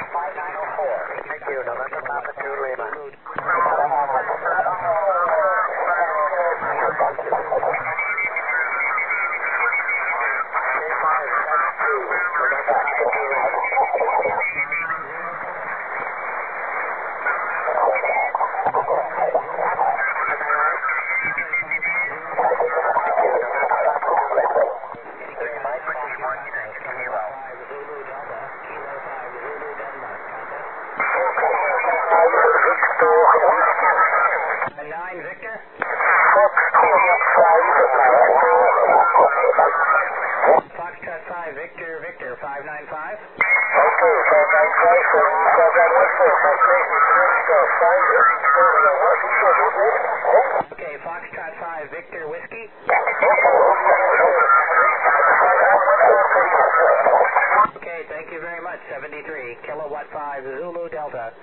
5904. Thank you, November Papa 2 Lima. Foxtrot 5, Victor, Victor, 595. Okay, Foxtrot 5, Victor, Whiskey. Okay, thank you very much, 73, Kilowatt 5, Zulu Delta.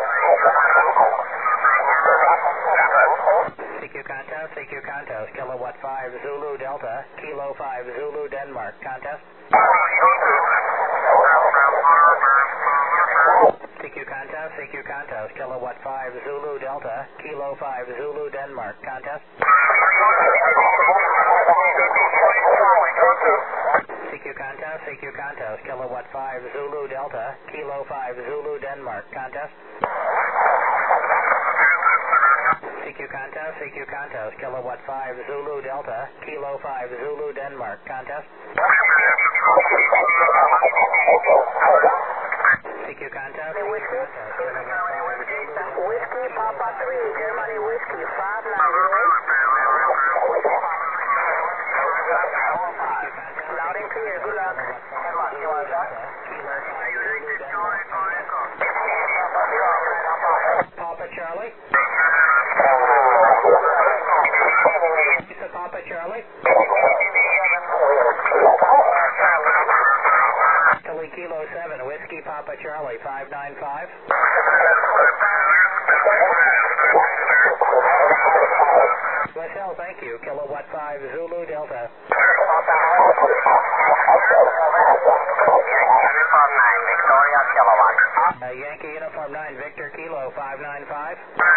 CQ contest, Kilowatt 5, Zulu Delta, Kilo 5, Zulu Denmark, contest. CQ contest, Kilowatt 5, Zulu Delta, Kilo 5, Zulu Denmark, contest. CQ contest, Kilowatt 5, Zulu Delta, Kilo 5, Zulu Denmark, contest. CQ contest, Kilowatt 5, Zulu Delta, Kilo 5, Zulu Denmark, contest. CQ contest, Whiskey, Papa 3, Germany Whiskey, 598. Loud and clear, good luck. Papa Charlie. Papa Charlie. Charlie Kilo 7, Whiskey Papa Charlie, 595. Michelle, thank you. Kilowatt 5, Zulu Delta. Uniform 9, Victoria Kilowatt. Yankee Uniform 9, Victor Kilo, 595.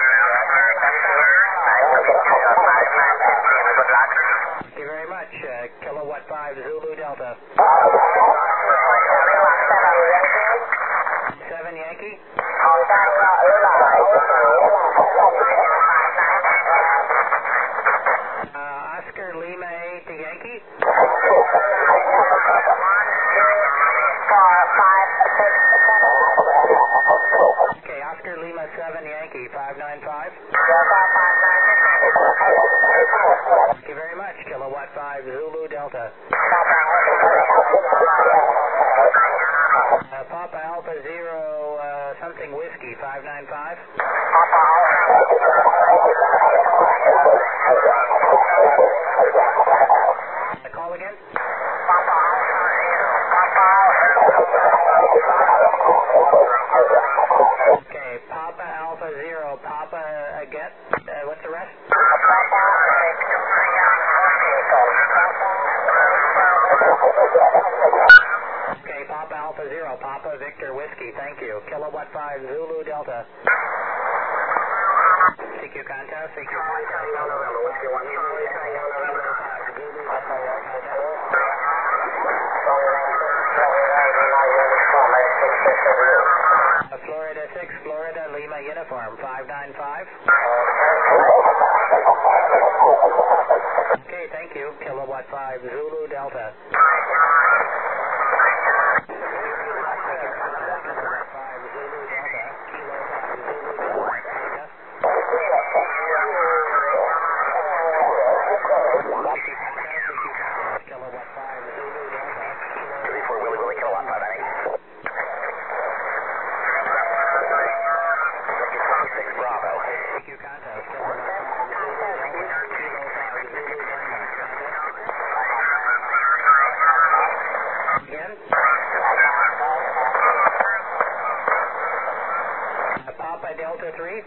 Thank you very much. Kilowatt 5, Zulu Delta. 7 Yankee. Oscar Lima 8 to Yankee. Okay, Oscar Lima 7 Yankee, 595. Thank you very much. Kilowatt 5, Zulu Delta. Papa Alpha 0 something Whiskey, 595. Call again. Okay, Papa Alpha 0, Papa again. What's the rest? Okay, Papa Alpha 0, Papa Victor Whiskey, thank you. Kilowatt 5, Zulu Delta. CQ contest, CQ contest. Florida 6, Florida Lima Uniform, 595. Okay, thank you. Kilowatt 5, Zulu Delta. Papa Delta 3.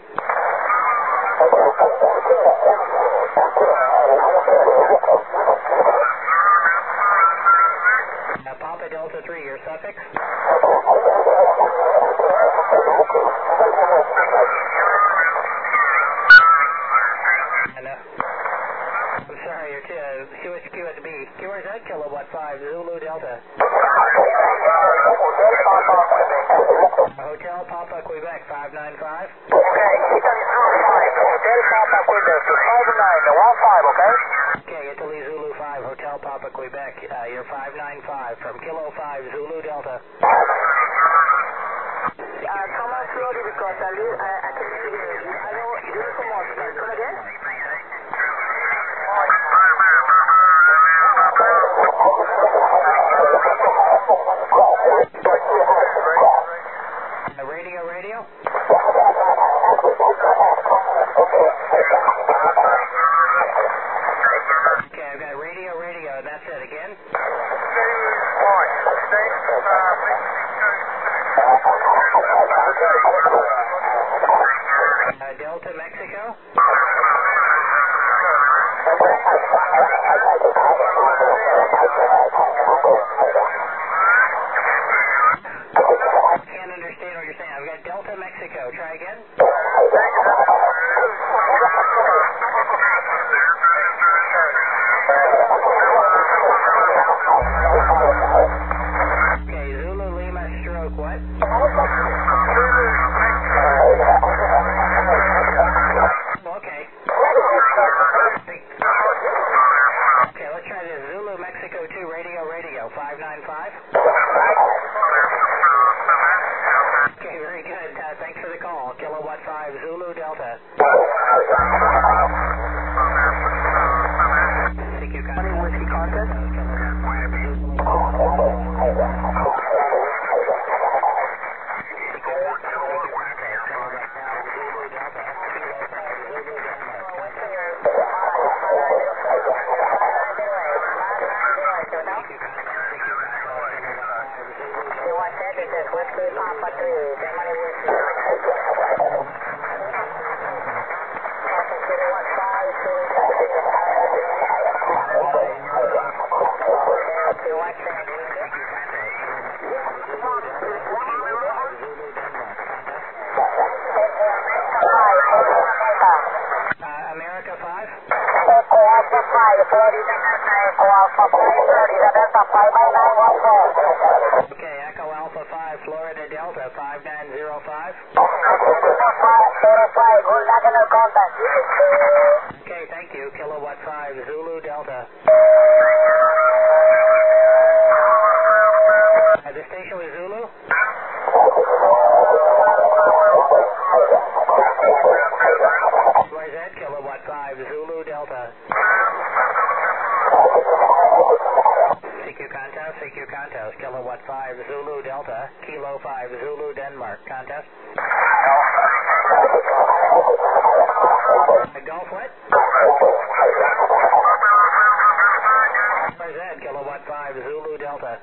Papa Papa Delta 3, your suffix? I'm sorry, you're QSB. QRZ, kilowatt 5, Zulu Delta. Hotel Papa Quebec 595. Okay, Italy Zulu 5, Hotel Papa Quebec 59115, okay? Okay, Italy Zulu 5, Hotel Papa Quebec, you're 595 from Kilo 5, Zulu Delta. Come on slowly because I can see you. I know uniform Oscar. Come again? Radio? Okay, I've got radio, that's it again. Delta, Mexico? Can't understand what you're saying. I've got Delta, Mexico. Try again. Okay, Zulu, Lima, stroke, what? Okay. Okay, let's try this. Zulu, Mexico 2, radio, 595. Okay, very good. Thanks for the call. Kilowatt 5, Zulu Delta. CQ contact. Whiskey contact. Whiskey Papa 3, Germany Whiskey. Kilowatt 5, America 5? Echo Alpha 5, 40, Echo Alpha 530, Delta 59914. Okay, Echo Alpha 5, Florida Delta 5905. Okay, thank you. Kilowatt 5, Zulu Delta. The station was Zulu? Where's that? Kilowatt 5, Zulu Delta. CQ contest, Kilowatt 5, Zulu Delta, Kilo 5, Zulu Denmark, contest. Golf what? Where's that? Kilowatt 5, Zulu Delta.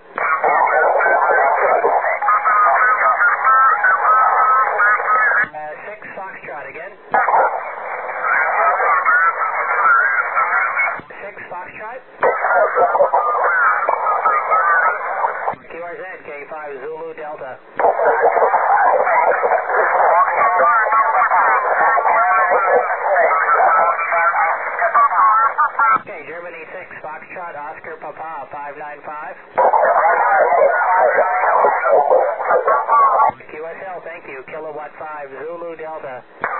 6 Foxtrot again. 6 Foxtrot. QRZ, K5, Zulu Delta. Okay, Germany 6, Foxtrot, Oscar Papa, 595. QSL, thank you. Kilowatt 5, Zulu Delta.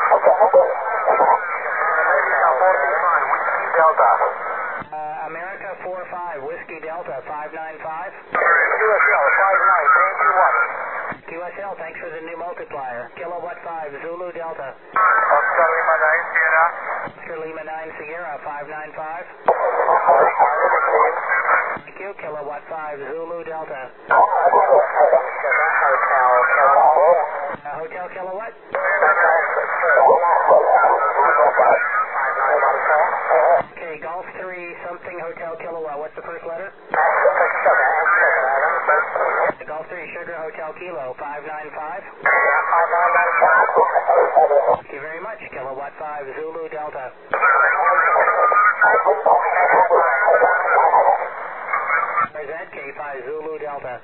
America 45, Whiskey Delta, 595. QSL, thanks for the new multiplier. Kilowatt 5, Zulu Delta. Oscar Lima 9 Sierra. Oscar Lima 9 Sierra, 595. Thank you. Kilowatt 5, Zulu Delta. Hotel Kilowatt? Okay, Golf 3, something Hotel Kilowatt. What's the first letter? Golf 3, Sugar Hotel Kilo, 595. Thank you very much. Kilowatt 5, Zulu Delta. Where's that? K5 Zulu Delta.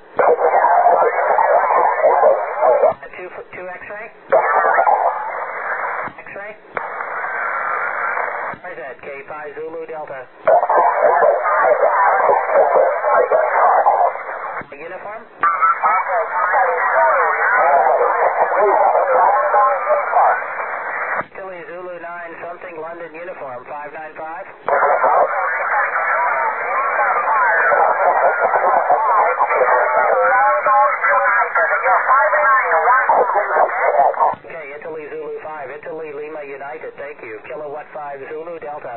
2 X-ray? X-ray? Where's that? K5 Zulu Delta. Uniform? Chile Zulu 9 something London uniform 595. Okay, Italy Zulu 5, Italy Lima United, thank you. Kilowatt 5 Zulu Delta.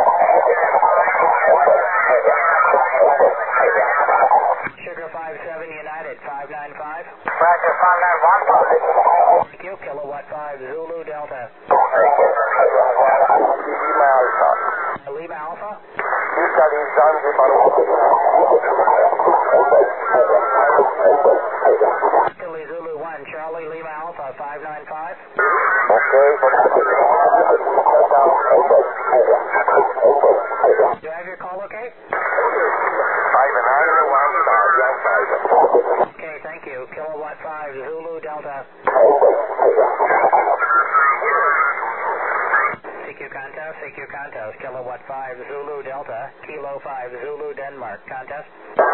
Sugar 57 United 595. Roger, 591. Thank you, Kilowatt 5 Zulu Delta. Lima Alpha. Italy Zulu 1, Charlie Lima Alpha 595. Do I have your call okay? Okay, thank you. Kilowatt 5 Zulu Delta. CQ contest, Kilowatt 5 Zulu Delta, Kilo 5 Zulu Denmark, contest.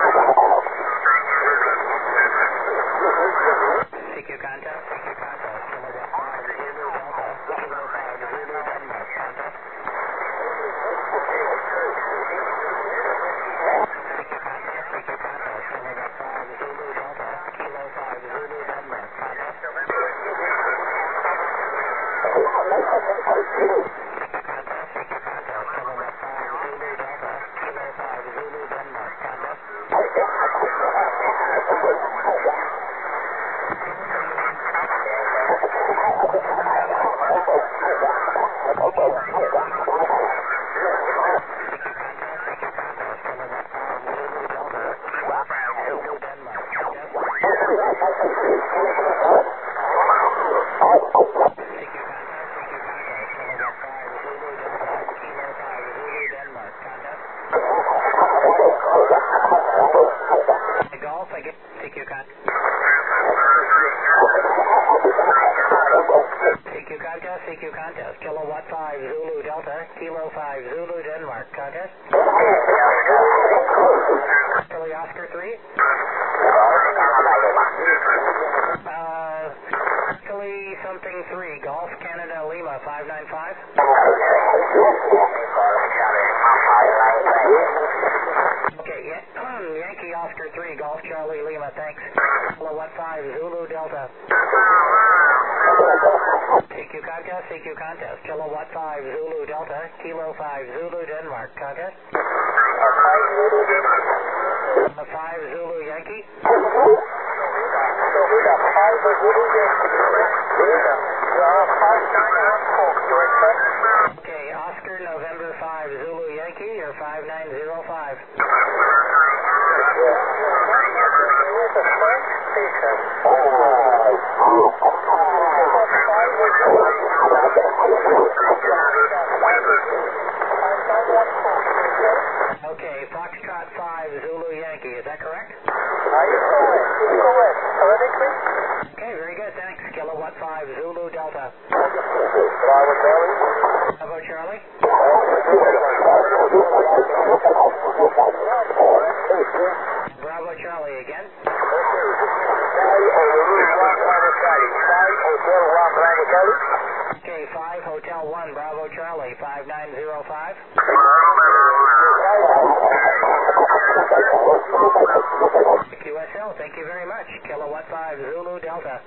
CQ contest, Kilowatt 5 Zulu Delta, Kilo 5 Zulu Denmark, contest. CQ contest, Kilowatt 5 Zulu Delta, Kilo 5 Zulu Denmark, contest. CQ contest, Kilowatt 5 Zulu Delta, Kilo 5 Zulu Denmark, contest. Philly Oscar 3. Philly something 3, Golf Canada Lima 595. Okay, Yankee Oscar 3, Golf Charlie Lima, thanks. Kilowatt 5 Zulu Delta. CQ contest, Kilowatt 5 Zulu Delta, Kilo 5 Zulu Denmark, contest. 5 Zulu Yankee. Okay, Oscar November 5 Zulu Yankee, or 5905. Okay, Foxtrot 5 Zulu Yankee, is that correct? Okay, very good, thanks. Kilowatt 5 Zulu Delta. Bravo Charlie. Bravo Charlie again. Okay, 5 Hotel 1 Bravo Charlie 5905. QSL, thank you very much. Kilowatt 5 Zulu Delta.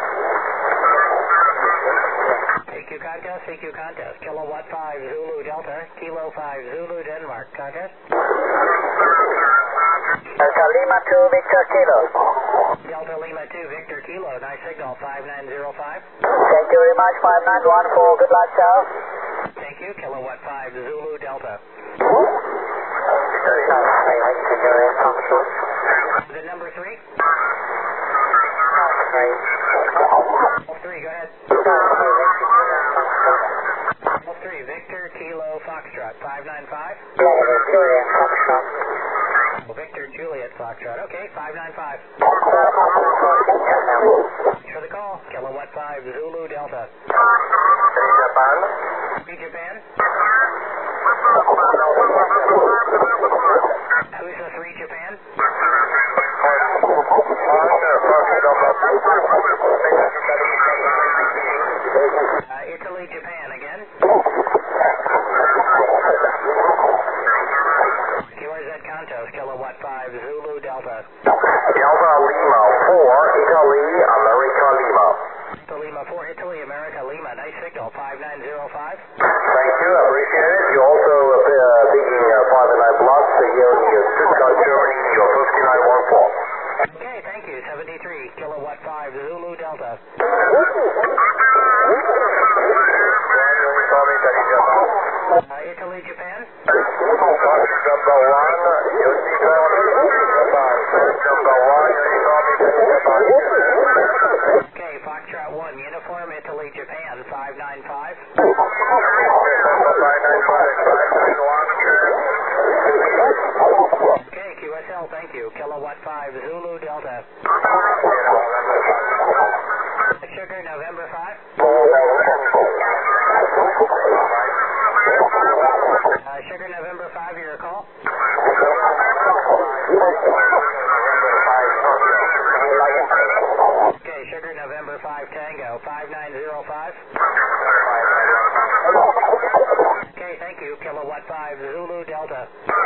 CQ contest, Kilowatt 5 Zulu Delta, Kilo 5 Zulu Denmark, contest. Delta Lima 2 Victor Kilo. Delta Lima 2 Victor Kilo, nice signal, 5905. Thank you very much, 5914, good luck, ciao. Thank you, Kilowatt 5 Zulu Delta. The number 3? All 3, go ahead. All 3, Victor Kilo Foxtrot, 595. Victor Juliet Foxtrot. Okay, 595. Thanks for the call. Kilowatt 5 Zulu Delta. Japan. Read Japan. Who's this Read Japan? Italy, Japan again. QRZ Contos, Kilowatt 5 Zulu Delta. Delta Lima 4, Italy, America Lima. Delta Lima 4, Italy, America Lima. Nice signal, 5905. Thank you, I appreciate it. You also picking 59 blocks here in Stuttgart, Germany, your 5914. Okay, thank you. 73, Kilowatt 5 Zulu Delta. Italy, Japan. Okay, Foxtrot 1, Uniform, Italy, Japan, 595. Okay, QSL, thank you. Kilowatt 5 Zulu Delta. Sugar, November 5. Sugar, November 5, your call. Okay, Sugar, November 5, Tango, 5905. Okay, thank you. Kilowatt 5 Zulu Delta.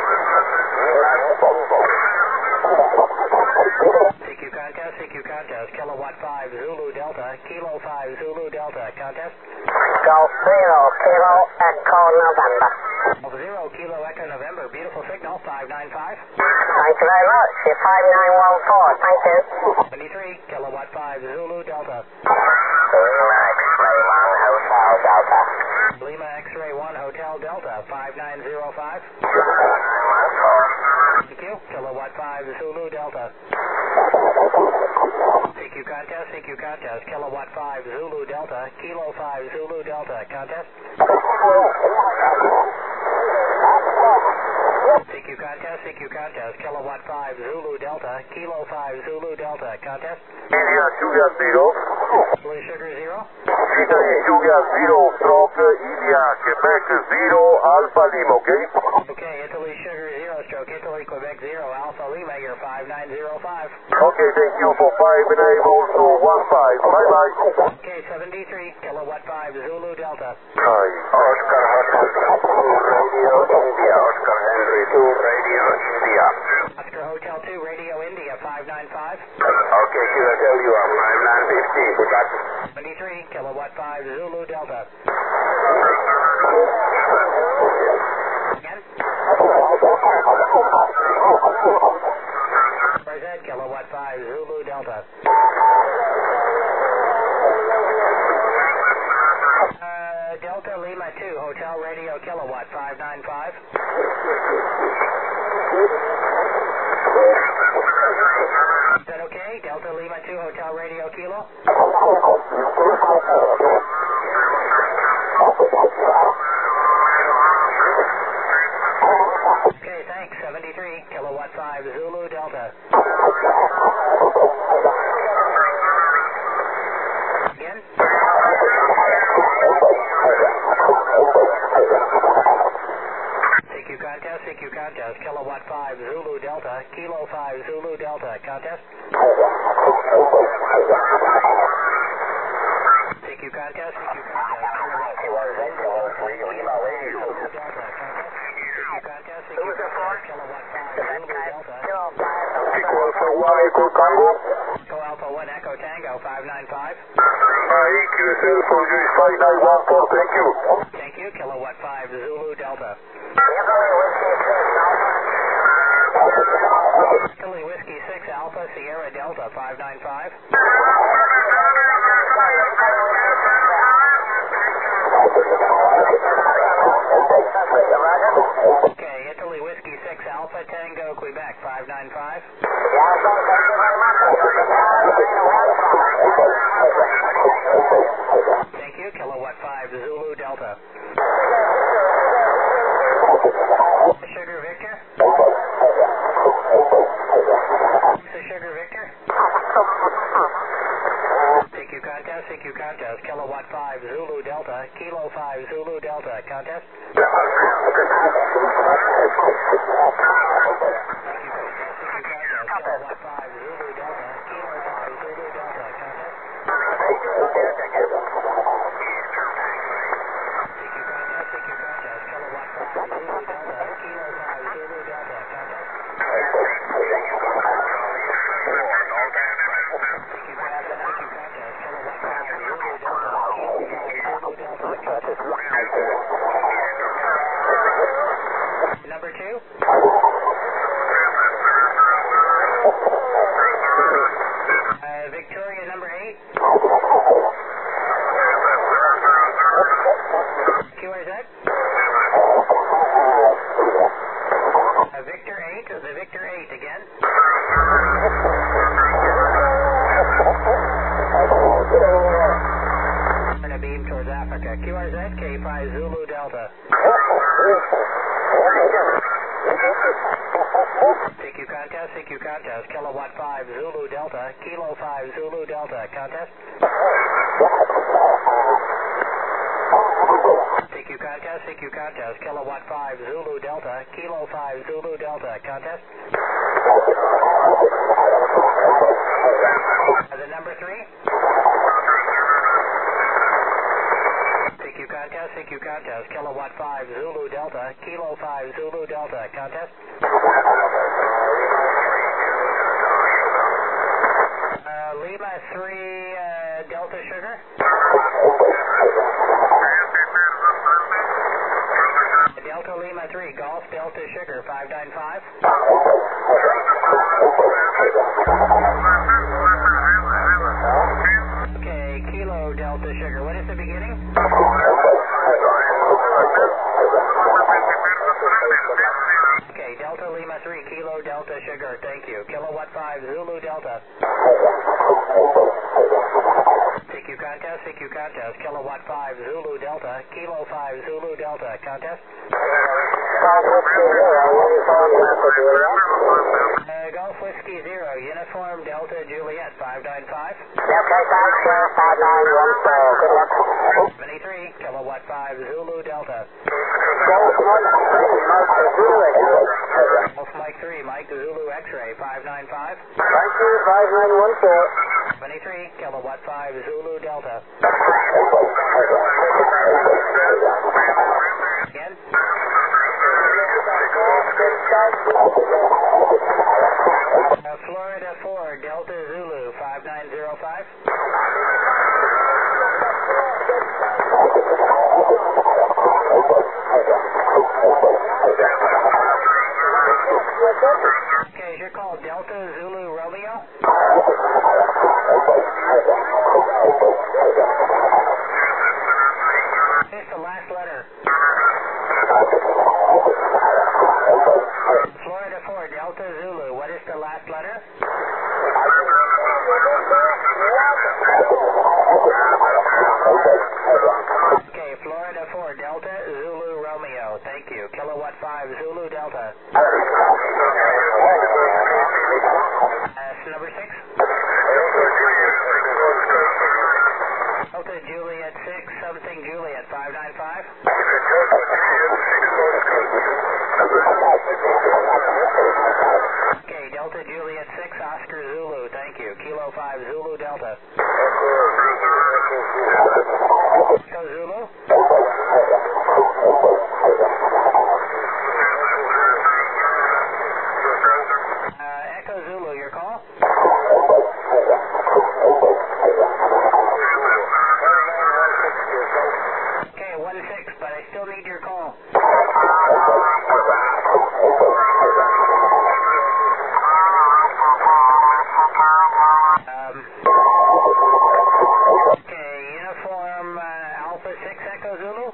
CQ contest, Kilowatt 5 Zulu Delta, Kilo 5 Zulu Delta, contest. Golf 0, Kilo Echo November. 0 Kilo Echo November, beautiful signal, 595. Thank you very much. You're 5914. Thank you. 23 Kilowatt 5 Zulu Delta. Lima X-ray 1 Hotel Delta. Lima X-ray 1 Hotel Delta, 5905. Thank you. Kilowatt 5 Zulu Delta. CQ contest, Kilowatt 5 Zulu Delta, Kilo 5 Zulu Delta, contest. CQ contest, Kilowatt 5 Zulu Delta, Kilo 5 Zulu Delta, contest. India Julia 0. Blue Sugar 0. Italy Julia 0, stroke India, Quebec 0, Alpha Lima, okay? Okay, Italy Sugar 0, stroke Italy, Quebec 0, Alpha Lima, you're 5905. Okay, thank you for 59 also 15. Bye-bye. Okay, 73, Kilowatt 5 Zulu Delta. Hi. Oscar Hotel 2, Radio India, Oscar Henry 2, Radio India. Oscar Hotel 2, Radio India, 595. Okay, QSL, you are 5950. Good luck. 23, Kilowatt 5 Zulu Delta. Again? Where's Kilowatt 5 Zulu Delta. Delta Lima 2, Hotel Radio Kilowatt, 595. Is that okay? Delta Lima 2, Hotel Radio Kilo? Okay, thanks. 73, Kilowatt 5 Zulu Delta. Again? CQ contest, Kilowatt 5 Zulu Delta, Kilo 5 Zulu Delta, contest. CQ contest, Kilowatt 4 Zulu Delta, CQ contest, Kilowatt 5 Zulu Delta. Echo 1, Echo Tango. Echo Alpha 1, Echo Tango, 595. QSL, Soldier is 5914, thank you. Thank you, Kilowatt 5 Zulu Delta. Italy Whiskey 6 Alpha Sierra Delta 595. Okay, Italy Whiskey 6 Alpha Tango Quebec 595. Thank you, Kilowatt 5 Zulu Delta. Sugar Victor. CQ contest, kilowatt 5 Zulu Delta, kilo 5 Zulu Delta, contest. Number 2. Victoria number 8. QRZ. Victor 8, the Victor 8 again. Turn a beam towards Africa. QRZ, K5 Zulu Delta. CQ contest, kilowatt 5 Zulu Delta, kilo 5 Zulu Delta, contest. CQ contest, kilowatt 5 Zulu Delta, kilo 5 Zulu Delta, contest. The number 3. CQ contest, kilowatt 5 Zulu Delta, kilo 5 Zulu Delta, contest. Lima 3 Delta Sugar. Delta Lima 3 Golf Delta Sugar 595. Okay, Kilo Delta Sugar. What is the beginning? Okay, Delta Lima 3 Kilo Delta Sugar. Thank you. Kilowatt 5 Zulu Delta. CQ contest, kilowatt 5 Zulu Delta, kilo 5 Zulu Delta, contest. Golf Whiskey 0, Uniform Delta Juliet 595. Okay, thanks, 591, good luck. 73, kilowatt 5 Zulu Delta. Golf Mike 3, Mike Zulu X-ray 595. Thank you, 5914. 23, kilowatt 5 Zulu Delta. Again. Florida 4, Delta Zulu 5905. Okay, is your call Delta Zulu Romeo? It's the last letter. Florida 4, Delta Zulu. What is the last letter? Okay, Florida 4, Delta Zulu Romeo. Thank you. Kilowatt 5, Zulu Delta. Number 6. Delta Juliet 6, something Juliet 595. Okay, Delta Juliet 6, Oscar Zulu. Thank you. Kilo 5, Zulu Delta. Echo Zulu. Echo Zulu, your call? Okay, 1-6, but I still need your call. Okay, Uniform Alpha 6 Echo Zulu?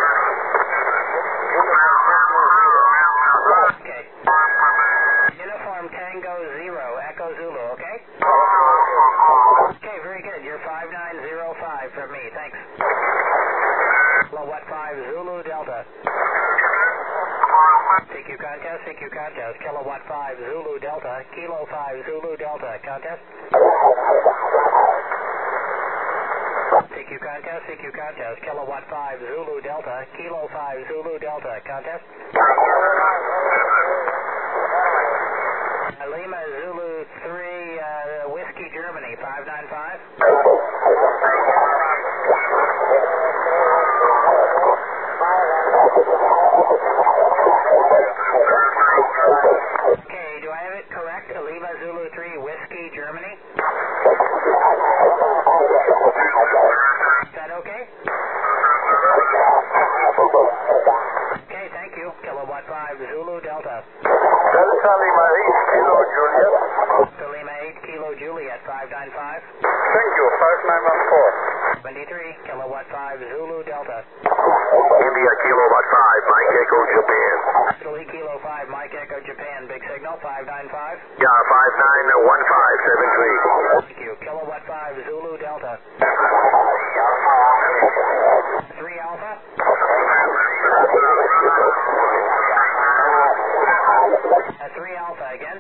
Okay. Uniform Tango 0 Echo Zulu, okay? Okay, very good. You're 5905 from me. Thanks. Kilowatt 5 Zulu Delta. CQ contest, kilowatt 5 Zulu Delta, kilo 5 Zulu Delta, contest. contest, CQ contest, Kilowatt 5 Zulu Delta, Kilo 5 Zulu Delta, contest. Lima Zulu 3, Whiskey Germany, 595. Okay, do I have it correct? Lima Zulu 3, Whiskey Germany? Is that okay? Okay, thank you. Kilowatt 5 Zulu Delta. Delta Lima 8 Kilo Juliet. Delta Lima 8 Kilo Juliet, 595. Thank you, 5914. 23, Kilowatt 5 Zulu Delta. India Kilowatt 5, Mike Echo Japan. Italy Kilo 5, Mike Echo Japan, big signal, 595. Yeah, 591573. Thank you. Kilowatt 5 Zulu Delta. 3 Alpha. 3 Alpha again.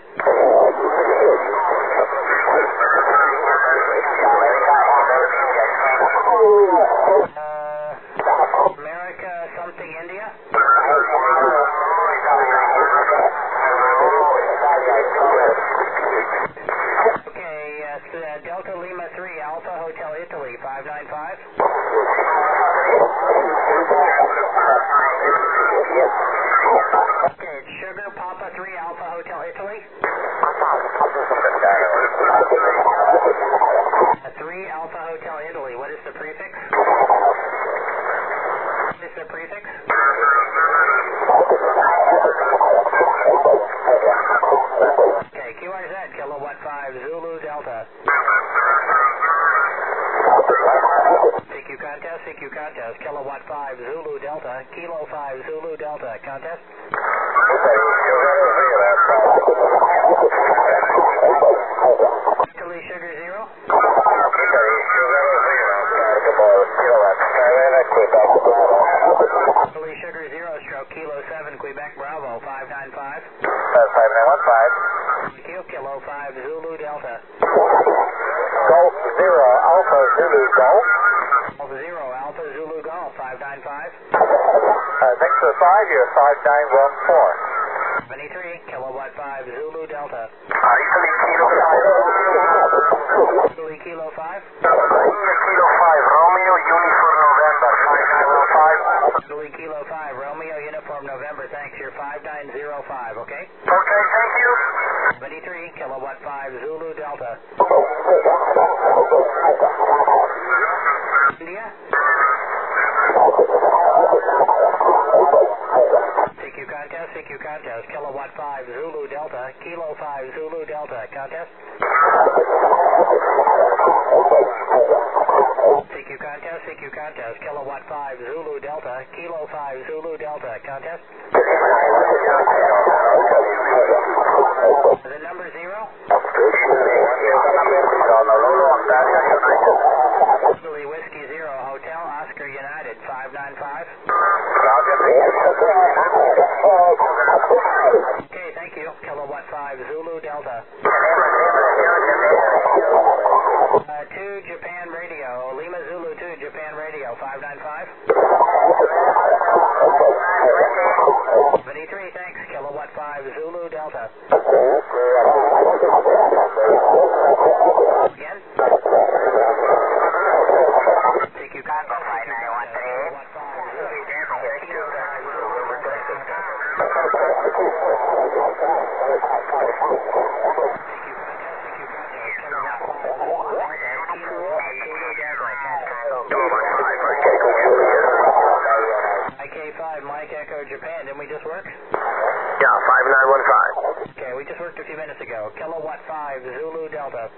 America something India. Okay, Delta Lima 3 Alpha Hotel Italy, 595. Okay, it's Sugar Papa 3 Alpha Hotel Italy. 3 Alpha Hotel Italy, what is the prefix? What is the prefix? Okay, QRZ, Kilowatt 5 Zulu Delta. CQ contest, Kilowatt 5 Zulu Delta, Kilo 5 Zulu Delta, contest. Italy Sugar 0. Italy Sugar 0 stroke Kilo 7 Quebec Bravo, 595. 5915. Thank you, Kilo 5 Zulu Delta. Golf 0 Alpha Zulu Golf. Golf 0 Alpha Zulu Golf, 595. Thanks for the 5, you're 5914. 23, Kilowatt 5 Zulu Delta. Italy Kilo 5. Italy Kilo 5. Kilo 5 Romeo Uniform November 5915. Italy Kilo 5 Romeo Uniform November, thanks, you're 5905, okay? Okay, thank you. 23, Kilowatt 5 Zulu Delta. India? CQ contest, Kilowatt 5 Zulu Delta, Kilo 5 Zulu Delta, contest. CQ contest, Kilowatt 5 Zulu Delta, Kilo 5 Zulu Delta, contest. Is it number 0? Italy Whiskey 0, Hotel Oscar United, 595. Okay, thank you. Kilowatt 5 Zulu Delta. 2 Japan Radio, Lima Zulu 2 Japan Radio, 595. 23, thanks. Kilowatt 5 Zulu Delta. Again? CQ Congo 5913. Kilowatt 5 Zulu Delta. Kilo 5 Zulu IK5, Mike Echo Japan, didn't we just work? Yeah, 5915. Okay, we just worked a few minutes ago. Kilowatt 5 Zulu Delta.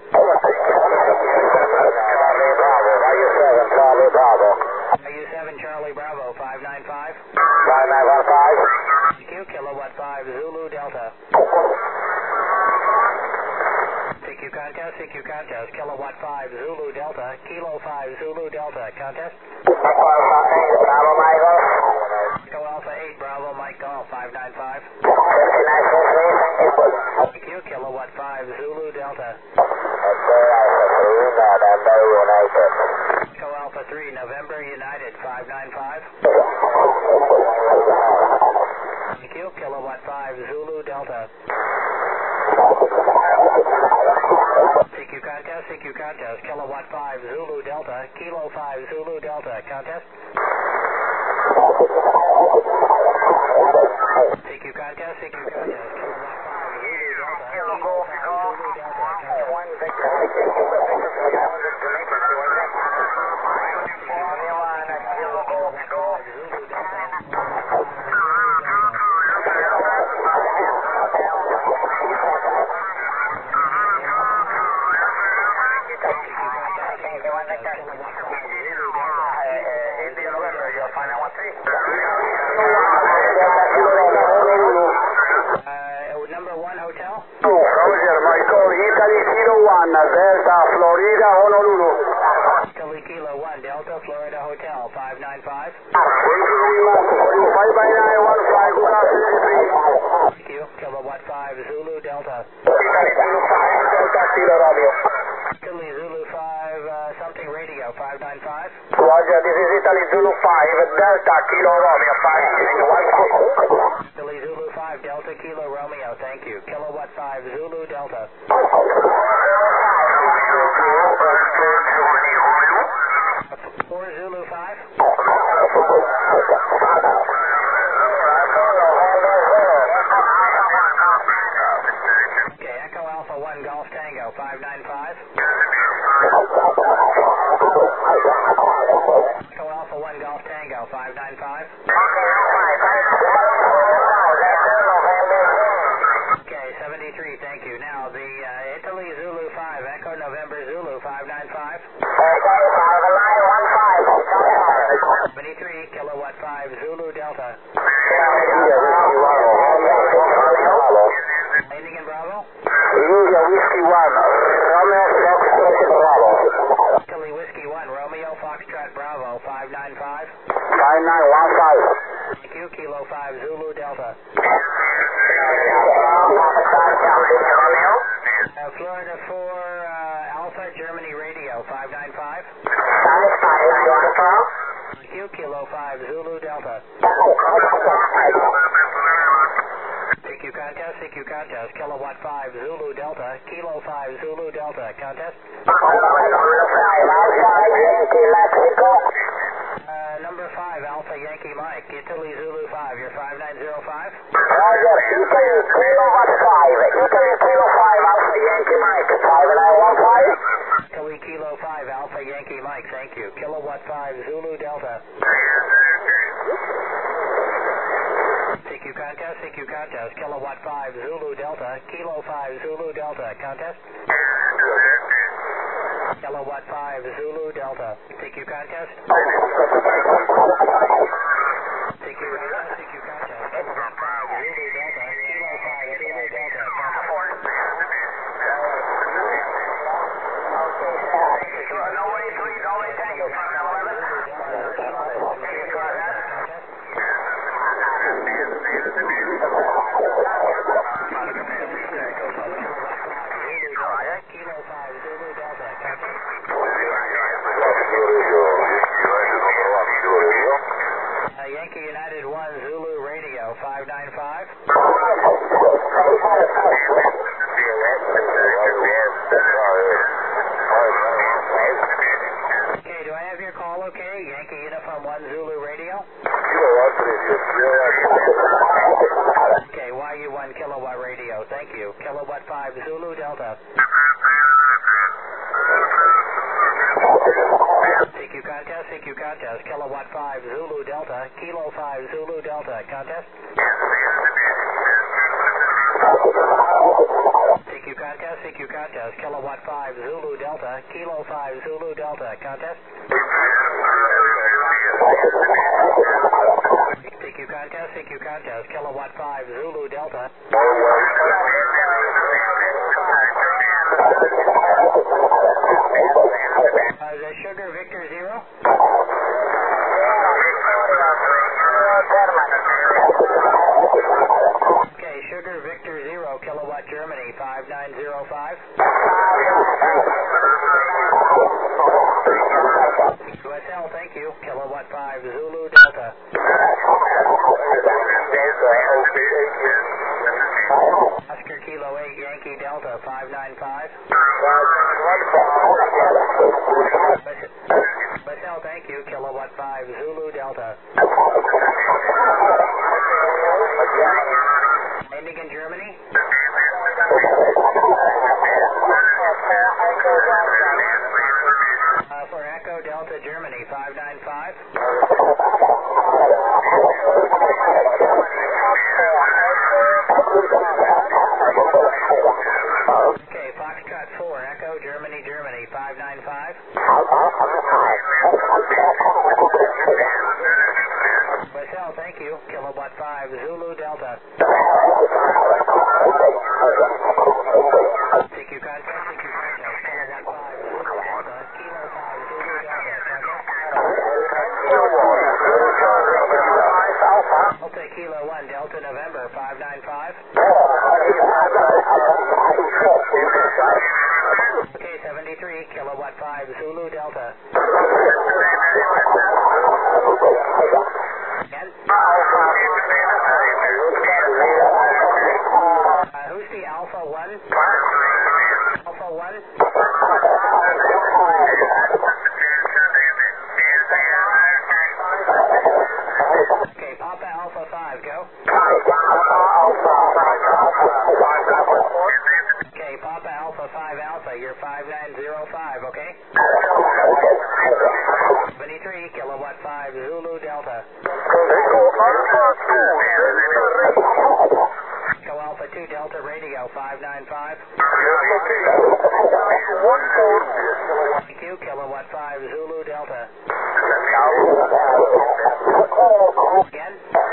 IU7 Charlie Bravo, 595. 5915. Thank you. Kilowatt 5 Zulu Delta. CQ contest, Kilowatt 5 Zulu Delta, Kilo 5 Zulu Delta, contest. Echo Alpha 8 Bravo Mike Golf, 595. Thank you. Kilowatt 5 Zulu Delta. Echo Alpha 3, November United 595. Thank you. Kilowatt 5, Zulu Delta. CQ contest, Kilowatt 5, Zulu Delta, Kilo 5, Zulu Delta, contest. CQ contest, Kilowatt 5, Zulu Delta, Kilo 5, Zulu Delta, contest. 1 Victor, Victor from the island of Jamaica, so what's that? Kilo Golf, Golf. Zulu Delta. Indian River, you're fine, I want 3. Number 1 hotel. Roger, Michael, Italy Kilo 1, Delta, Florida, Honolulu. Italy Kilo 1, Delta, Florida Hotel 595. Thank you very much. 55915, good afternoon. Thank you. Kilowatt 5, Zulu Delta. Italy Zulu 5, Delta, Kilo Romeo. Italy Zulu 5, something radio 595. Roger, this is Italy Zulu 5, Delta, Kilo Romeo, 5, Italy Zulu 5, Delta Kilo Romeo, thank you. Kilowatt 5, Zulu Delta. 4 Zulu 5. Okay, Echo Alpha 1, Golf Tango 595. Echo Alpha 1, Golf Tango 595. Okay, 73, thank you. Now, the Italy Zulu 5, Echo November Zulu 595. 73, Kilowatt 5, Zulu Delta. Landing in Bravo. India Whiskey 1, Romeo Foxtrot Bravo. Italy Whiskey 1, Romeo Foxtrot Bravo 595. 5915. Thank you, Kilo 5, Zulu Delta. Florida 4, Alpha Germany Radio 595. Thank you, Kilo 5, Zulu Delta. CQ contest, Kilowatt 5, Zulu Delta, Kilo 5, Zulu Delta, contest. Number 5, Alpha Yankee Mike, Italy Zulu 5, you're 5905. Roger, Italy Kilo 5, Italy Kilo 5, Alpha Yankee Mike, 5915. Italy Kilo 5, Alpha Yankee Mike, thank you. Kilowatt 5, Zulu Delta. CQ contest, Kilowatt 5, Zulu Delta, Kilo 5, Zulu Delta, contest. Kilowatt 5, Zulu Delta. CQ contest. CQ contest, Kilowatt 5, Zulu Delta, Kilo 5, Zulu Delta, contest. No way, please, always tango from 11. Yankee United 1, Zulu Radio 595. Okay, do I have your call okay? Yankee Uniform 1, Zulu Radio. Okay, YU1 Kilowatt Radio, thank you. Kilowatt 5, Zulu Delta. CQ contest, Kilowatt 5, Zulu Delta, Kilo 5, Zulu Delta, contest. CQ contest, Kilowatt 5, Zulu Delta, Kilo 5, Zulu Delta, contest. CQ contest, Kilowatt 5, Zulu Delta. The Sugar Victor 0. Okay, Sugar Victor 0, Kilowatt Germany 5905. USL you, Kilowatt 5 Zulu Delta. Oscar Kilo 8 Yankee Delta 595. Michelle, thank you, Kilowatt 5 Zulu Delta. Ending in Germany. For Echo Delta Germany 595. Okay, Foxtrot 4 Echo Germany 595. Michelle, thank you, Kilowatt 5 Zulu Delta. CQ contact, Kilowatt 5 Zulu Delta, Kilo 5 Zulu Delta, Delta Kilo 1 Delta November 595. Okay, 73, Kilowatt 5 Zulu Delta. Again? Who's the Alpha 1? Alpha 1? Okay, Papa Alpha 5, go. Okay, Papa Alpha 5 Alpha, you're 5905, okay? 73, Kilowatt 5 Zulu Delta. Echo Alpha 2 Delta Radio 595. Thank you, Kilowatt 5 Zulu Delta. Again?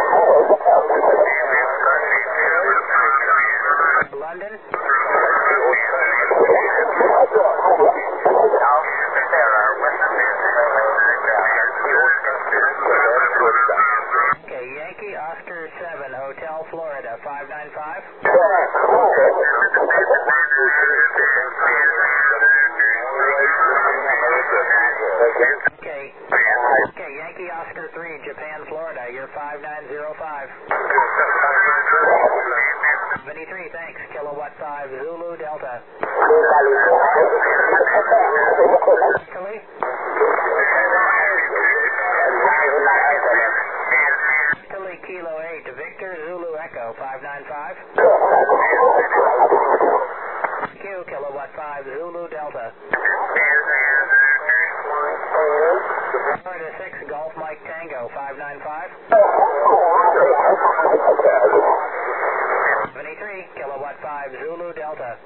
London? Okay, Yankee Oscar 7 Hotel Florida 595. Okay, Yankee Oscar 3 Japan Florida, you're 5905. 73, thanks, Kilowatt 5 Zulu Delta. Italy? Italy Kilo 8 Victor Zulu Echo 595. Q Kilowatt 5 Zulu Delta. Florida 6 Golf Mike Tango 595. 73 Kilowatt 5 Zulu Delta.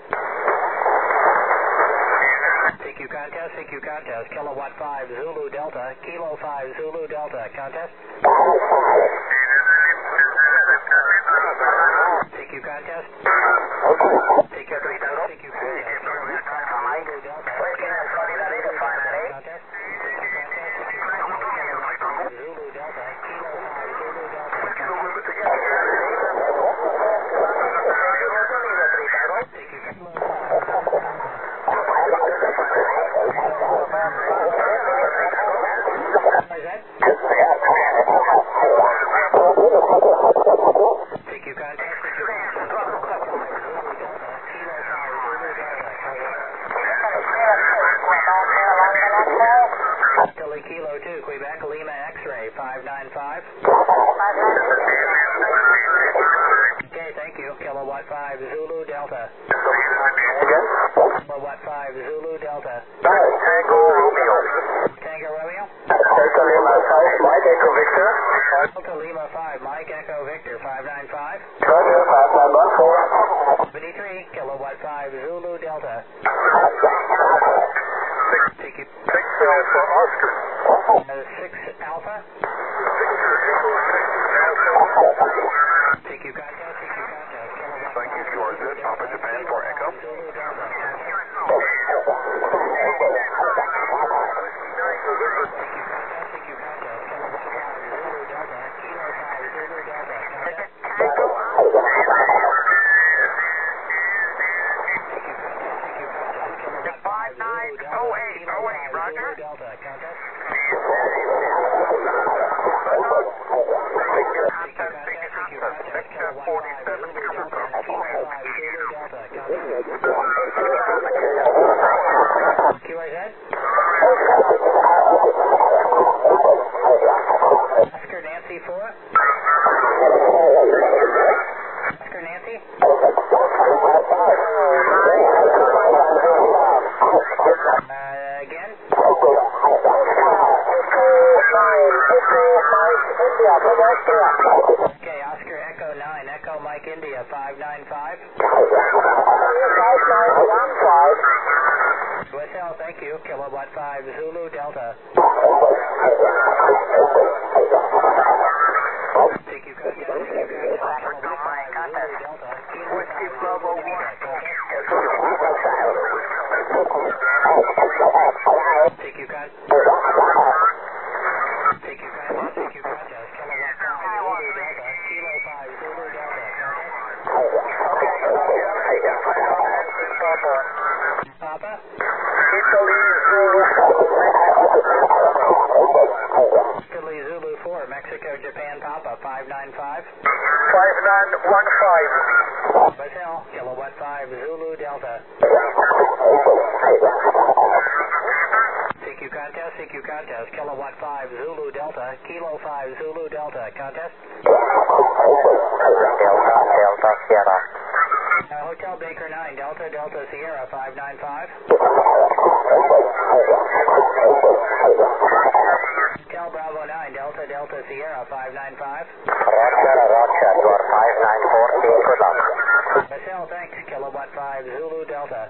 CQ contest, Kilowatt 5 Zulu Delta, Kilo 5 Zulu Delta, contest. CQ contest. CQ contest, CQ contest, Kilowatt 5 Zulu Delta, contest. Zulu Delta, Kilo 5 Zulu Kilo 2, Quebec, Lima X-ray 595. Okay, thank you. Kilowatt 5 Zulu Delta. Kilowatt 5 Zulu Delta. Tango Romeo. Tango Romeo? Delta Lima 5, Mike Echo Victor. Delta Lima 5, Mike Echo Victor 595. Roger, 5914. 73, Kilowatt 5 Zulu Delta. 6 Alpha Oscar. 6 Alpha. CQ contest, Thank you, George. Papa Japan for Echo. Delta, contest. XYZ. Oscar Nancy 4. Oscar Nancy. Again. Okay, Oscar Echo 9, Echo Mike India 595. USL, thank you. Kilowatt 5 Zulu Delta. CQ Papa? Italy Zulu 4, Mexico Japan Papa 595. 5915. Brazil, Kilowatt 5 Zulu Delta. CQ contest, Kilowatt 5 Zulu Delta, Kilo 5 Zulu Delta, contest. Delta Sierra. Hotel Baker 9, Delta Sierra 595. Hotel Bravo 9, Delta Sierra 595. Roger, you are 5914, good luck. Brazil, thanks, Kilowatt 5 Zulu Delta.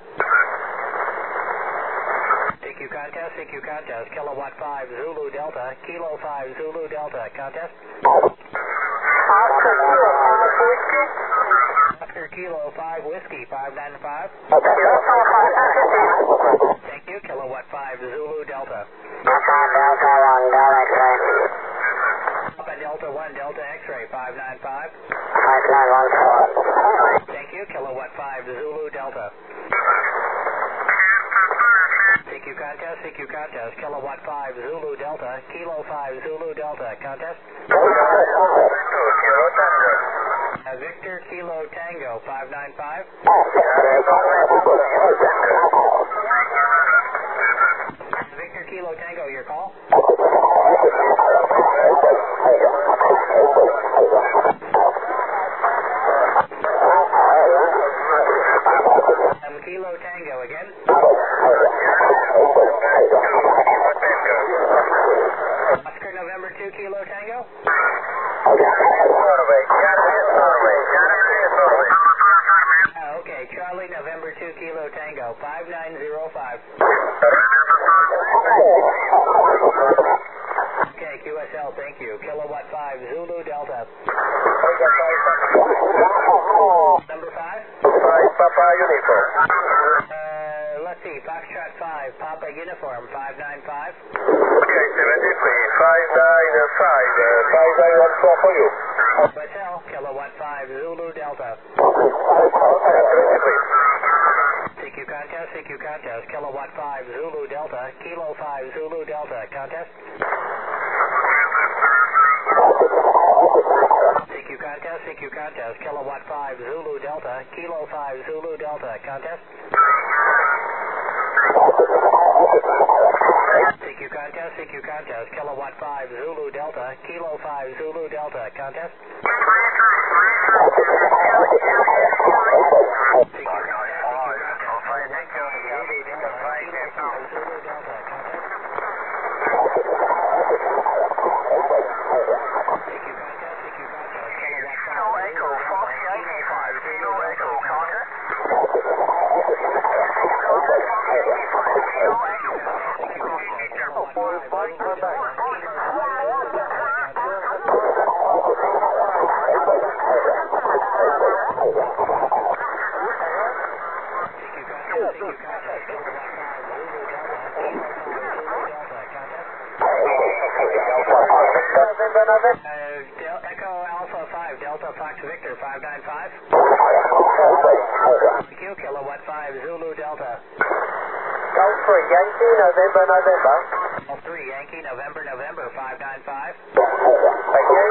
CQ contest, Kilowatt 5 Zulu Delta, Kilo 5 Zulu Delta, contest. Oscar Kilo 5 Whiskey 595. Thank you, Kilowatt 5 Zulu Delta. Delta 1, Delta X-ray. Papa Delta 1 Delta X-ray 595. 5914. Thank you, Kilowatt 5 Zulu Delta. CQ contest, Kilowatt 5 Zulu Delta, Kilo 5 Zulu Delta, contest. Victor Kilo Tango 595. Victor Kilo Tango, your call. Kilo Tango again. Oscar November 2 Kilo Tango. Okay, Charlie November 2 Kilo Tango 5905. Okay, QSL, thank you. Kilowatt 5 Zulu Delta. Number 5? Papa Uniform. Let's see, Foxtrot 5, Papa Uniform 595. Okay, 73, 595, 5914 for you. Hotel, Kilowatt 5 Zulu Delta. CQ contest, Kilowatt 5 Zulu Delta, Kilo 5 Zulu Delta, contest. CQ contest, Kilowatt 5 Zulu Delta, Kilo 5 Zulu Delta, contest. CQ contest, Kilowatt 5 Zulu Delta, Kilo 5 Zulu Delta, contest. Echo Alpha 5, Delta Fox Victor 595. Thank you, Kilowatt 5 Zulu Delta. Golf 3, Yankee, November. Golf 3, Yankee, November 595. Thank you,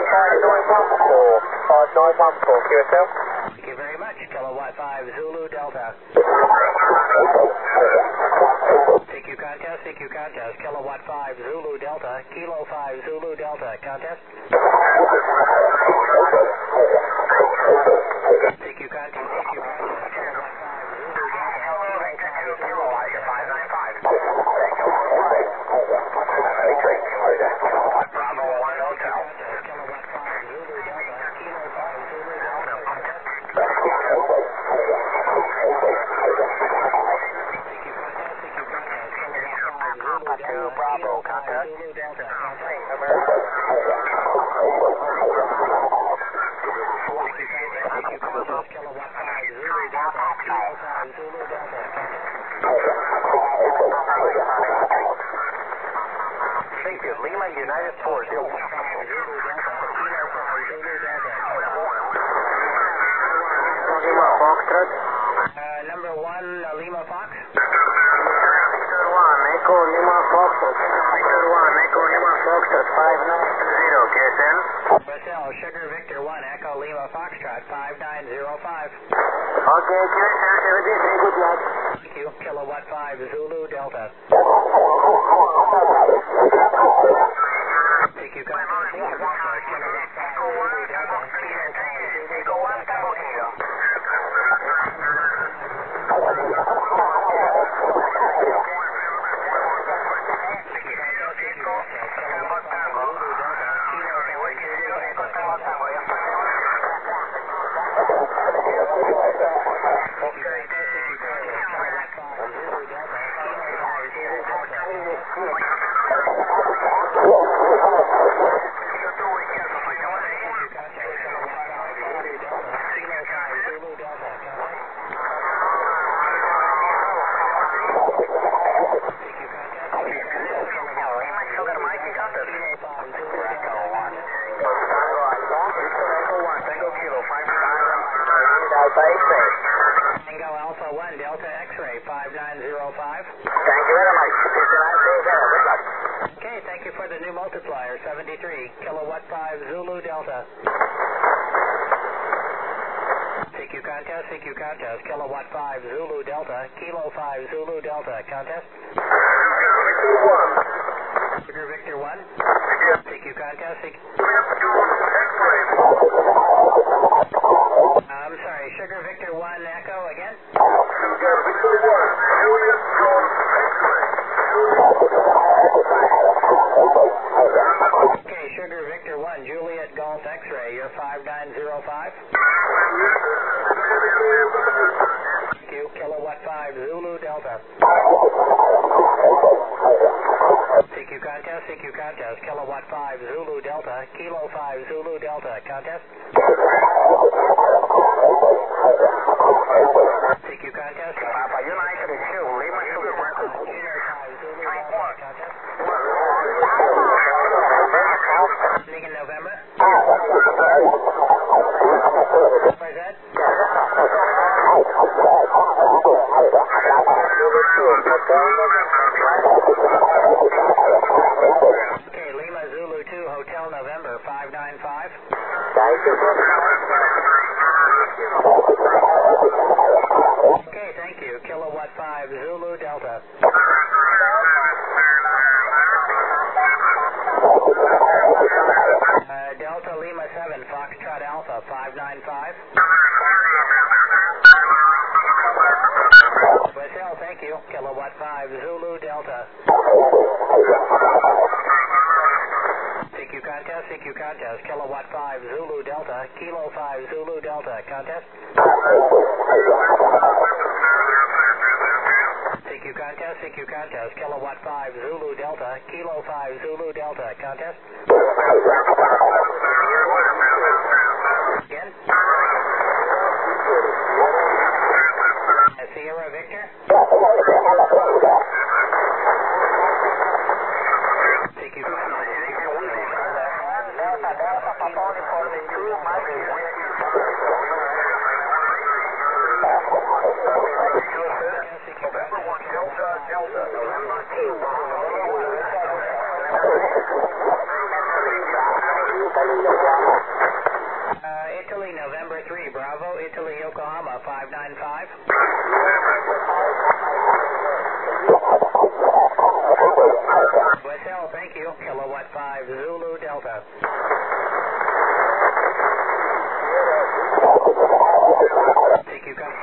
5914, QSL. Thank you very much, Kilowatt 5 Zulu Delta. CQ contest, Kilowatt 5 Zulu Delta, Kilo 5 Zulu Delta, contest. CQ contest, Kilowatt 5 Zulu Delta, 595. Bravo 1 Hotel. Kilowatt 5 Zulu Delta, Kilo 5 Zulu Delta, contest. Papa 2 Bravo, contest. Zulu Delta, Kilowatt 5 Zulu Delta, Kilo 5 Zulu Delta, Thank you. Lima United 4 Zulu. Zulu Delta, Kilo 5 Zulu Delta. Lima Foxtrot. Number 1, Lima Fox. Victor 1, Echo Lima Foxtrot. Victor 1, Echo Lima Foxtrot, 590, KSN. Brazil, Sugar Victor 1, Echo Lima Foxtrot, 5905. Okay, QSL 73, good luck. Thank you. Kilowatt 5 Zulu Delta. CQ contest, Kilowatt 5 Zulu Delta, Kilo 5 Zulu Delta. Tango Alpha 1, Delta X-ray, 5905. Thank you very much. Good luck. Okay, thank you for the new multiplier, 73. Kilowatt 5 Zulu Delta. CQ contest, Kilowatt 5 Zulu Delta, Kilo 5 Zulu Delta, contest. Sugar Victor 1. CQ contest, I'm sorry, Sugar Victor 1, Echo again? Okay, Sugar Victor 1, Juliet Golf X-ray, you're 5905. Thank you, Kilowatt 5 Zulu Delta. CQ contest, Kilowatt 5 Zulu Delta, Kilo 5 Zulu Delta, contest. CQ contest, Papa United 2, Lima Sugar Bravo. Kilo 5 Zulu Delta, contest. Beginning in November. Where's that? Okay, Lima Zulu 2, Hotel November, 595. Okay, thank you. Kilowatt 5 Zulu Delta. Delta Lima 7, Foxtrot Alpha, 595. Brazil, thank you. Kilowatt 5 Zulu Delta. CQ contest, Kilowatt 5 Zulu Delta, Kilo 5 Zulu Delta, contest. CQ contest, Kilowatt 5 Zulu Delta, Kilo 5 Zulu Delta, contest. Again? Sierra Victor? CQ Italy, November 3, Bravo, Italy, Yokohama, 595. West Hill, thank you. Kilowatt 5 Zulu Delta. CQ come.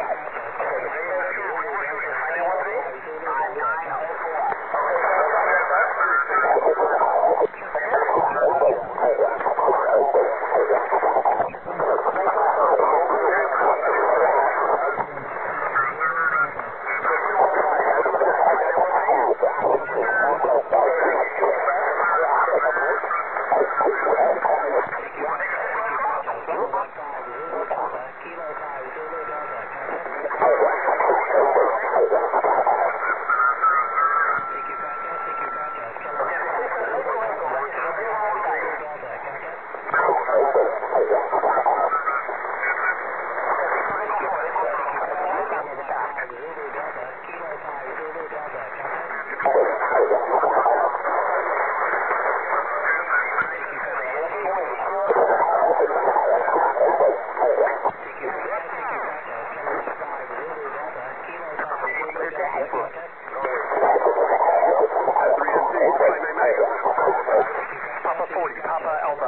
Papa 40, Papa Alpha.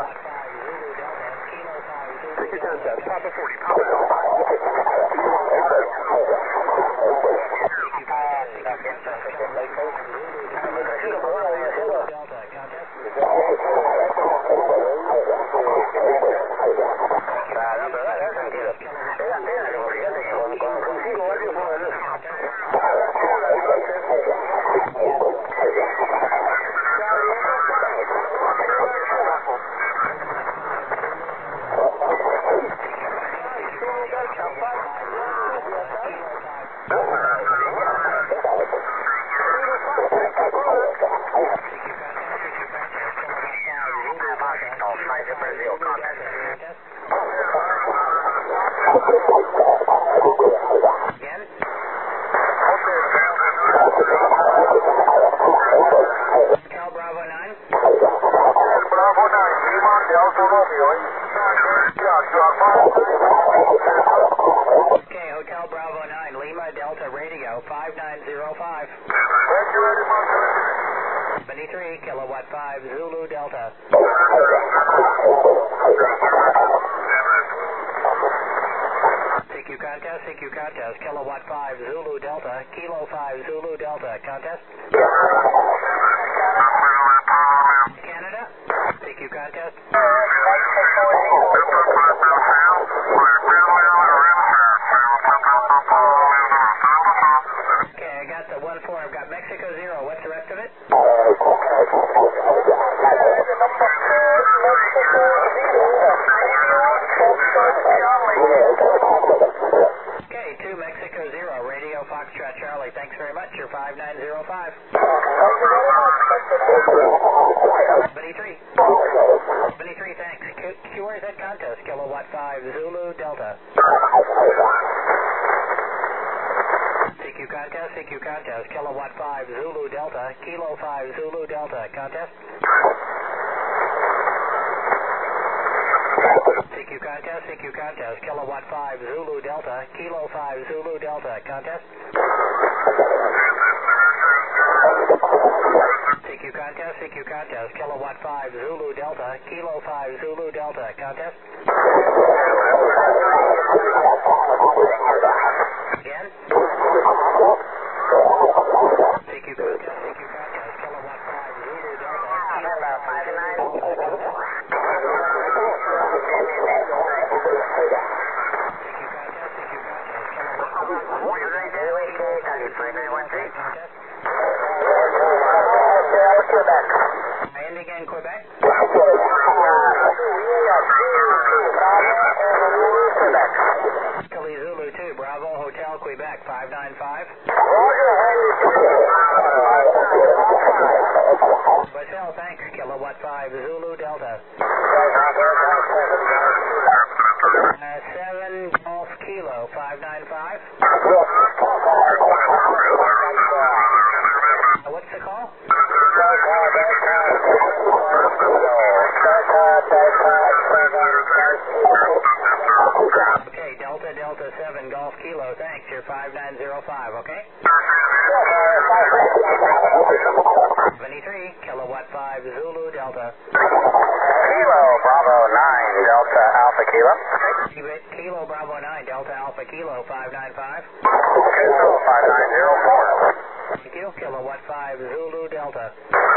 Take your time, Chad. Papa 40, Papa Alpha. Okay, Hotel Bravo 9, Lima Delta Radio 5905. Benny 3, Kilowatt 5 Zulu Delta. CQ contest, Kilowatt 5 Zulu Delta, Kilo 5 Zulu Delta, contest. Canada, CQ contest. Okay, I got the 1-4, I've got Mexico 0, what's the rest of it? Okay, 2 Mexico 0, Radio Foxtrot Charlie, thanks very much, you're 5905. Benny 3. Benny 3, thanks. QRZ contest, Kilowatt 5 Zulu Delta. CQ contest, Kilowatt 5 Zulu Delta, Kilo 5 Zulu Delta, contest. CQ contest, Kilowatt 5 Zulu Delta, Kilo 5 Zulu Delta, contest. CQ contest, Kilowatt 5 Zulu Delta, Kilo 5 Zulu Delta, contest. Again. CQ contest, Kilowatt 5 Zulu Delta, Kilo 5 Zulu Delta, And again, Quebec. Philly Zulu 2, Bravo Hotel Quebec 595. West Hill, thanks. Kilowatt 5 Zulu Delta. 7 Golf Kilo 595. What's the call? Okay, Delta 7 Golf Kilo, thanks. You're 5905, okay? Benny 3, Kilo Bravo 9, Delta Alpha Kilo 595. Okay, so 5904. Thank you. Kilowatt 5 Zulu Delta.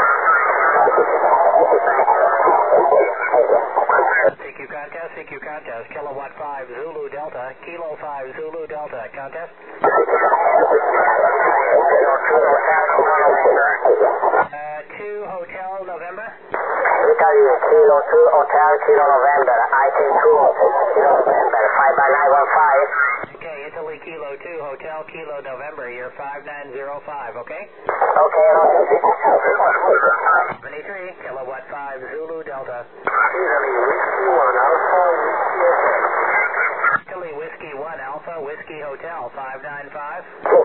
CQ contest, Kilowatt 5 Zulu Delta, Kilo 5 Zulu Delta, contest. 2 Hotel November. Italy, Kilo 2, Hotel, Kilo November, IK2, Kilo November, 55915. Okay, Italy Kilo 2, Hotel, Kilo November, you're 5905, okay? Okay, 73, Kilowatt 5 Zulu Delta. Italy Whiskey 1 Alpha, Whiskey Hotel, 595.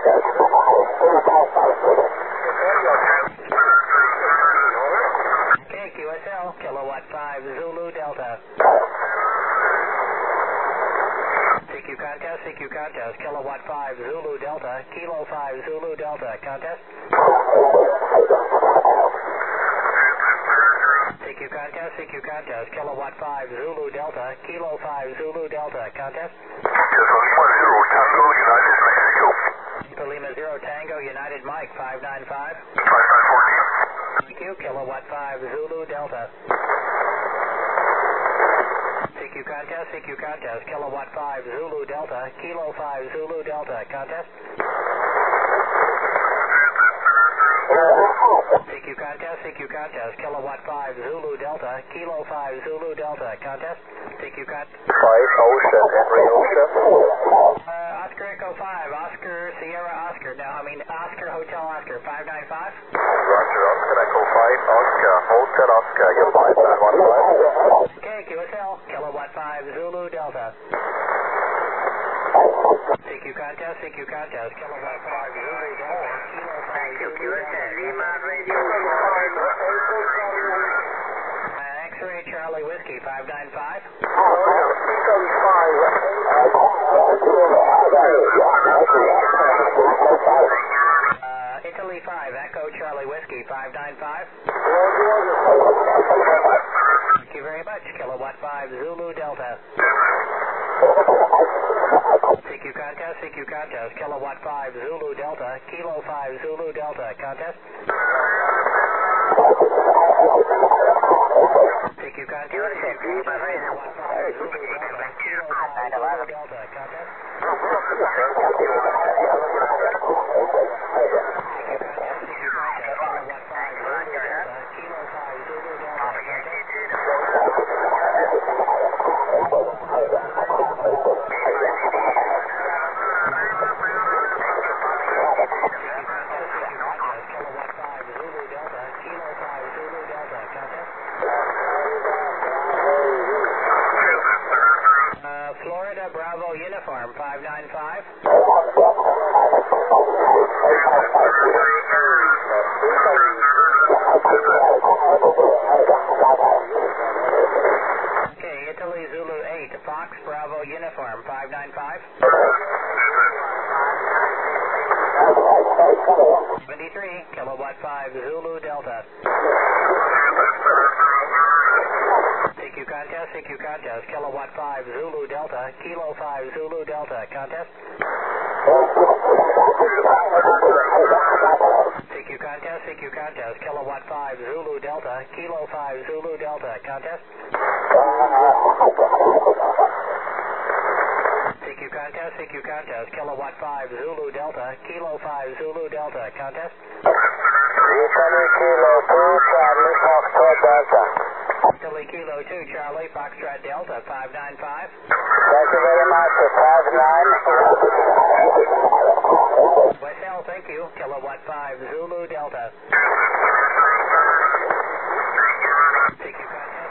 Okay, QSL, Kilowatt 5 Zulu Delta. CQ contest, Kilowatt 5 Zulu Delta, Kilo 5 Zulu Delta, contest. CQ contest, Kilowatt 5 Zulu Delta, Kilo 5 Zulu Delta, contest. Lima 0 Tango, United Mike, 595. 5914. Thank you, Kilowatt 5 Zulu Delta. CQ contest, Kilowatt 5 Zulu Delta, Kilo 5 Zulu Delta, contest. CQ contest, Kilowatt 5 Zulu Delta, Kilo 5 Zulu Delta, contest. CQ contest. 5 Ocean, Henry Ocean. Oscar Echo 5, Oscar Sierra Oscar, Oscar Hotel Oscar, 595. Roger, Oscar Echo 5, Oscar, Hotel Oscar, you're 5915. Okay, QSL, Kilowatt 5 Zulu Delta. CQ contest, Kilowatt 5 Zulu Delta, Kilo 5 Zulu Delta. X-ray Charlie Whiskey, 595. Italy 5, Echo Charlie Whiskey, 595. Thank you very much. Kilowatt 5 Zulu Delta. CQ contest, Kilowatt 5 Zulu Delta, Kilo 5 Zulu Delta, contest. CQ contest, Kilowatt 5 Zulu Delta, Kilo 5 Zulu Delta, contest. Florida Bravo Uniform, 595. Okay, Italy Zulu 8, Fox Bravo Uniform, 595. 73, Kilowatt 5 Zulu Delta. CQ contest, Kilowatt 5 Zulu Delta, Kilo 5 Zulu Delta, contest. CQ contest, Kilowatt 5 Zulu Delta, Kilo 5 Zulu Delta, contest. CQ contest, Kilowatt 5 Zulu Delta, Kilo 5 Zulu Delta, contest. Italy Kilo 2, Charlie Foxtrot Delta. Italy Kilo 2, Charlie Foxtrot Delta, 595. Thank you very much, 59. Westel, thank you. Kilowatt 5 Zulu Delta. CQ contest.